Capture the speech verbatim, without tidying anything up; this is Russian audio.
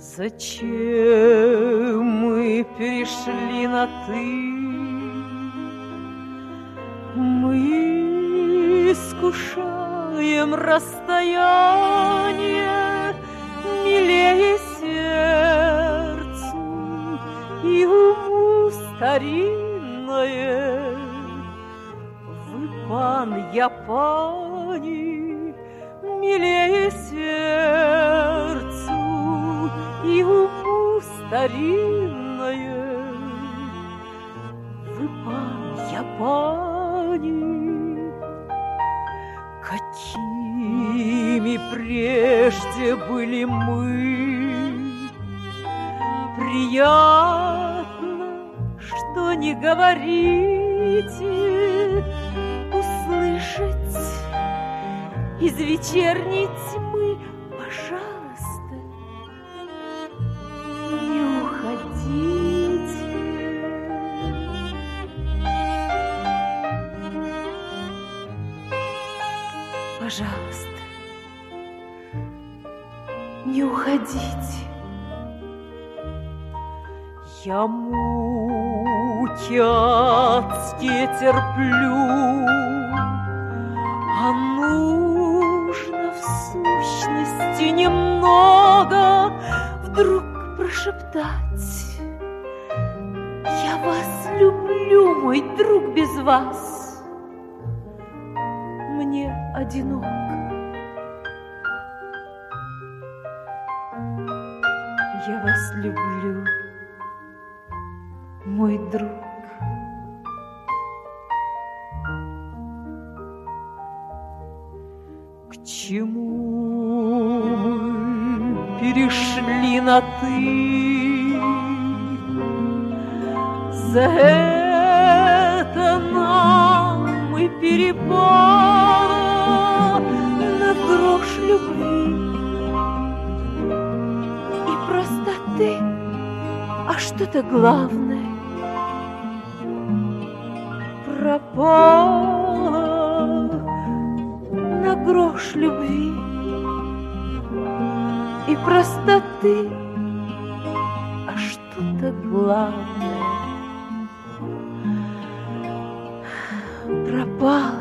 Зачем мы перешли на «ты»? Мы искушаем расстояние милее сердцу и уму старинное. Вы, пан, я пани, милее сердцу и уму старинное. Вы, пан, я пани, какими прежде были мы. Приятно, что не говорите, услышать из вечерней тьмы. Пожалуйста, не уходите. Пожалуйста, не уходите. Я муки адские терплю, а нужно в сущности немного вдруг прошептать. Я вас люблю, мой друг, без вас мне одиноко. Я вас люблю, мой друг. К чему мы перешли на «ты»? За это нам и перепало на грош любви и простоты. А что-то главное пропало на грош любви и простоты. А что-то главное пропало